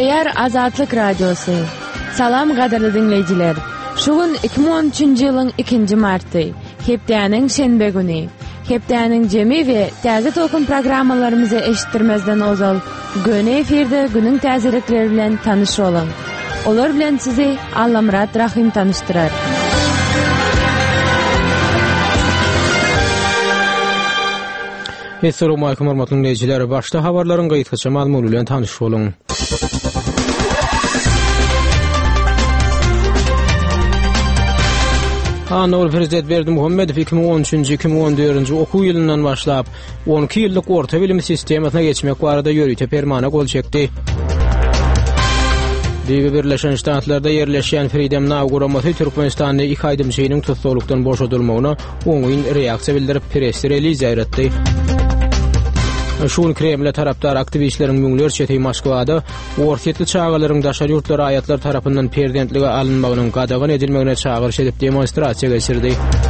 Değer Azatlık Radyosu. Salam qadarlı dinleyiciler. Şugun 2013 yılın 2 martı. Hepdäniň şenbe güni. Hepdäniň jemi ve täze tokum programmalarymyzy eşittirmezden ozal. Göne efirde günüň täzelikleri bilen tanış olun. Olar bilen sizi Allamrat Rahim tanıştırar. Assalamu alaykum hormatly dinleyijiler. Başda habarlaryň gaýtgaça mazmuny bilen tanış bolun. Anadolu Prezident Berdimuhammedow 2013-2014 okuw ýylyndan başlap 12 ýyllyk orta bilim sistemasyna geçmek barada ýörüýte permana gol çekdi. Birleşen Ştatlarda yerleşen Freedom Now guramasy Türkmenistanyň 2 aýdym şeýiniň tutulukdan boşadylmagyna oňyň reaksiýa bildirip press release ýaratdy. Şuň Kreml tarapdar aktivistleriň müňlerçe Moskwada ortatly çağalaryň daşary ýurtlara aýatlar tarapyndan prezidentlige alynmagynyň gadagan edilmegine çağırış edip demonstrasiýa geçirdi.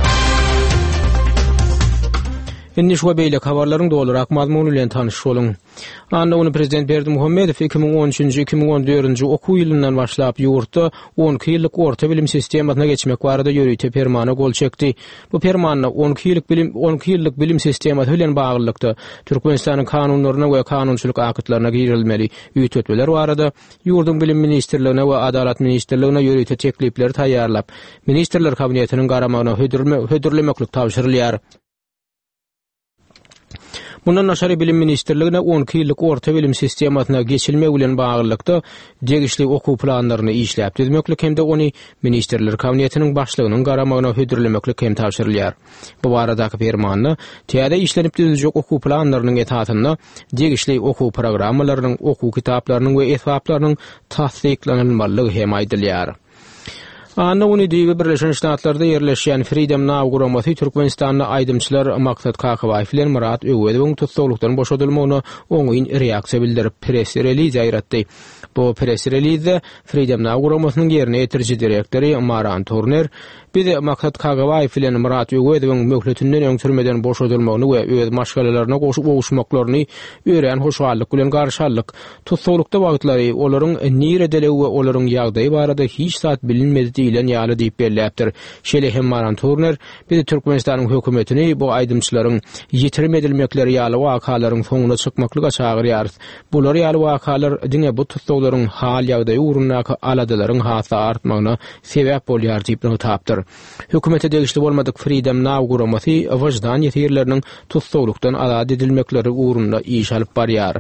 Indi şu beýle habarlaryň dolarak mazmuny bilen tanış bolun. Anadolu Prezident Berdimuhammedow 2013-2014 okuw ýylyndan başlap ýurtda 12 ýyllyk orta bilim sistemasyna geçmek barada ýörüýte permana gol çekdi. Bu permanna 12 ýyllyk bilim sistemasy bilen baglykda Türkmenistanyň kanunlaryna we kanunçylyk akatlaryna girilmeli ýütetmeler barada ýurdun bilim ministrligine we adalet ministrligine ýörüýte teklipler taýýarlap ministrler kabinetiniň garamagyna hödürlemeklik tapşyrylýar. Bundan naşary bilim ministrligine 12 ýyllyk orta bilim sistemasyna geçilmek bilen baglykda degişli okuw planlaryny işläp düzmeklik hemde ony ministrler kabinetiniň başlygynyň garamagyna hödürlemeklik hem tapşyrylýar. Bu baradaky fermanny täze işlenip düzüljek okuw planlarynyň etatyna degişli okuw programmalarynyň, okuw kitaplarynyň we esbaplarynyň tasdiklanylmalygy hem aýdylýar. Anadolu Birleşen Ştatlarda yerleşen Freedom Now guramasy Türkmenistanyň aýdymçylar Maksat Kakabaýew bilen Murat Öwediň tutulukdan boşadylmagyna oňyň reaksiýa bildirip press release ýaratdy. Bu press release Freedom Now guramasynyň ýerine ýetirji direktori Maran Turner bir Maksat Kakabaýew bilen Murat Öwediň möhletinden öňsürmeden boşadylmagyny we öz maşgalalaryna goşup oguşmaklaryny öýren hoşallyk bilen garşallyk tutulukda wagtlary olaryň niredeli we olaryň ýagdaýy barada hiç zat bilinmedi diýilen ýaly diýip belläpdir. Şeýle hem Maran Turner bir Türkmenistanyň hökümetini bu aýdymçylaryň ýetirmedilmekleri ýaly wakalaryň soňuna çykmaklyga çagyrýar. Bular ýaly wakalar diňe bu tutularyň hal ýagdaýy urunnaky aladaryň hasa artmagyna sebäp bolýar diýip tapdyr. Hökümete degişli bolmadyk Freedom Now guramasy wajdan ýetirleriniň tutulukdan azad edilmekleri urunna iş alyp barýar.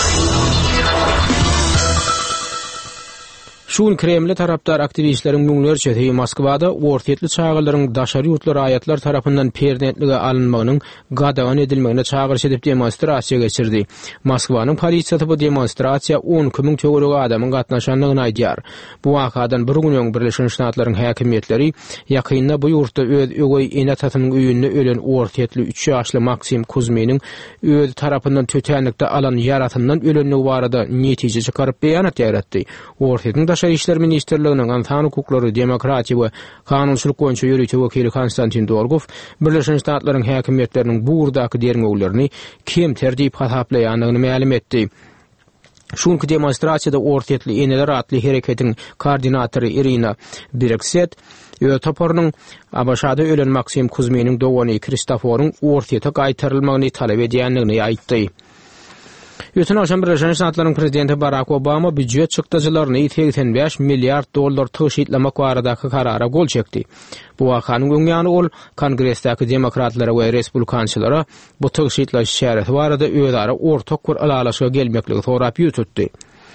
Şuň Kreml tarapdar aktivistleriň müňlerçe Moskwada ortatly çağalaryň daşary ýurtlara aýatlar tarapyndan prezidentlige alynmagynyň gadagan edilmegine çağırış edip demonstrasiýa geçirdi. Moskwanyň polisiýasy bu demonstrasiýa 10.000 töwereg adamyň gatnaşanlygyny aýdýar. Bu wakadan bir gün Birleşen Ştatlaryň häkimetleri ýakynda bu ýurtda öz ögey enatatynyň öýünde ölen ortatly 3 ýaşly Maksim Kuzminiň öz tarapyndan tötenlikde alan yaratyndan ölenligi barada netije çykaryp beýanat ýaratdy. Ortatlyň daşary işler ministrliginiň insan hukuklary, demokratiýa we kanunçylyk boýunça ýörüýte wekili Konstantin Dolgow Birleşen Ştatlaryň häkimetleriniň bu urdaky dermeglerini kim terdiýip hasaplaýanlygyny ma'lum etdi. Şuňky demonstrasiýada ortatly eneler atly hereketiň koordinatory Irina Birekset Topornyň Abaşada ölen Maksim Kuzminiň dowany Kristoforyň ortata gaýtarylmagyny talap edýänligini aýtdy. Ýötün akşam Birleşen Ştatlaryň prezidenti Barack Obama büdjet çykdyjylaryny $85 milliard tyşytlamak baradaky karara gol çekdi. Bu wakanyň öňýany ol Kongressdäki demokratlara we respublikançylara bu tyşytlaş şähereti barada özara ortak bir alalaşyga gelmekligi sorap ýürütdi.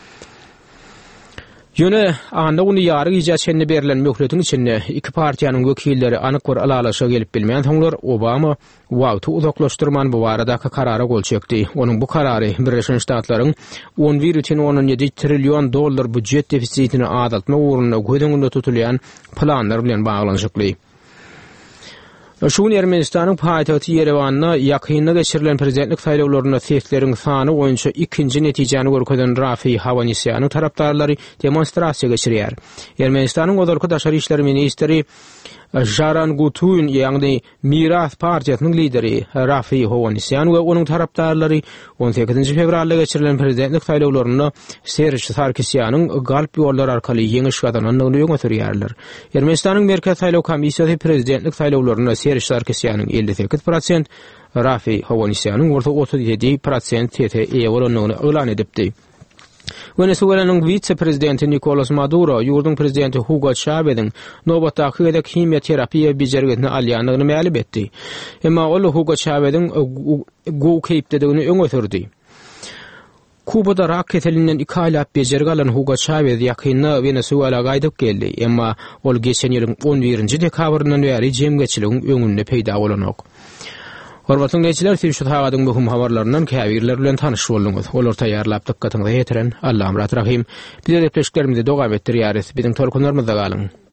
Ýöne anda uny ýary ýaşenine berilen möhletiň içinde iki partiýanyň wekilleri anyk bir alalaşyga gelip bilmeýän soňlar Obama wagty uzaklaşdyrman bu baradaky karara gol çekdi. Onuň bu karary Birleşen Ştatlaryň $11,17 trillion budjet defisitini azaltma uğruna gödüňünde tutulýan planlar bilen baglanyşykly. Şuň Ermenistanyň paýtagty Yerewanda ýakynda geçirilen prezidentlik saýlawlaryna sesleriň sany boýunça ikinji netijäni görkezden Rafi Havanysýanyň tarapdarlary demonstrasiýa geçirýär. Ermenistanyň Ozarky daşary işler ministri Jaran Gutun ýagny Miras partiýasynyň lideri Rafi Howanissian we onuň tarapdarlary 18 fevralda geçirilen prezidentlik saýlawlaryna Serj Sarkisyanyň galp ýollar arkaly ýeňiş gadananyny ýöňetirýärler. Ermenistanyň merkez saýlaw komissiýasy prezidentlik saýlawlaryna Serj Sarkisyanyň 58%, Rafi Howanissianyň orta 37% tete eýe bolanyny elan edipdi. Venezuela'nın vice-prezidenti Nicolas Maduro, yurdun prezidenti Hugo Chávez'in nobatdaky gedek kimya terapiýa bejergetini alýanyny ma'lum etdi. Emma ol Hugo Chávez'in gow keýpdedigini öňötürdi. Kubada rak ketelinden 2 aýlap bejerge alan Hugo Chávez ýakynda Venezuela gaýdyp geldi. Emma ol geçen ýylyň 11-nji dekabryndan bäri jemgeçiligiň öňünde peýda bolanok. Hormatly dinleýijiler, şu tagadyň möhüm habarlaryndan käbirler bilen tanyş bolduňyz. Olar taýýarlap dykkatyňyza ýetiren Allahym rahim. Bize depleşiklerimizi dowam etdirýäris. Biziň telefonlarymyzda galyň.